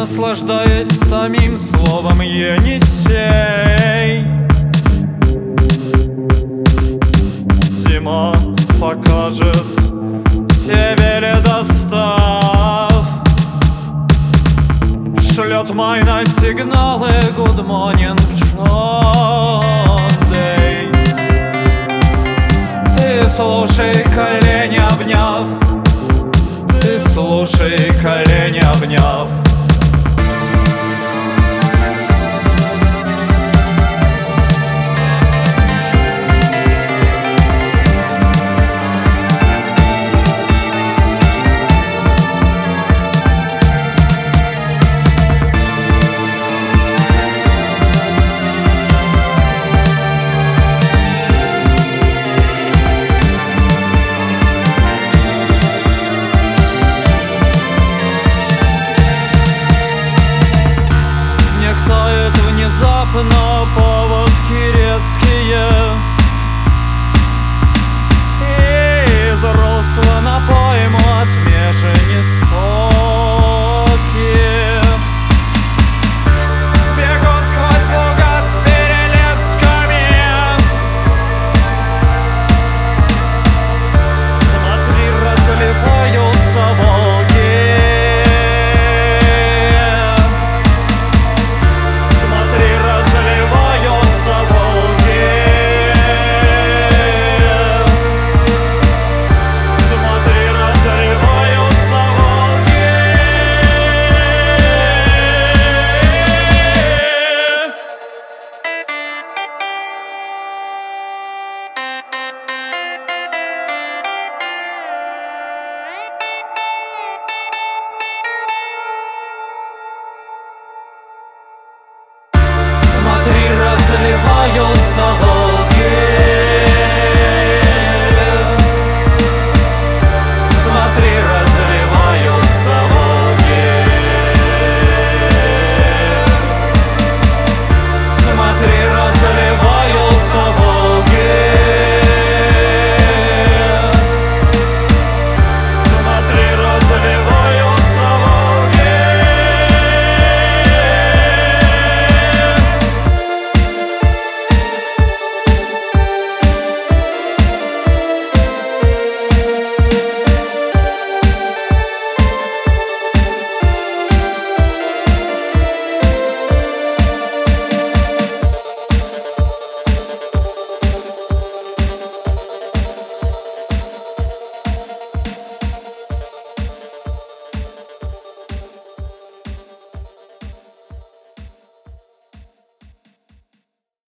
наслаждаясь самим словом Енисей. Зима покажет тебе ледостав, шлет майна сигналы Good morning, John Day. Ты слушай, колени обняв, ты слушай, колени обняв. Внезапно поводки резкие, и из русла на пойму отмежени стоки. Бегут сквозь луга с перелесками. Смотри, разливаются волки. Разливаются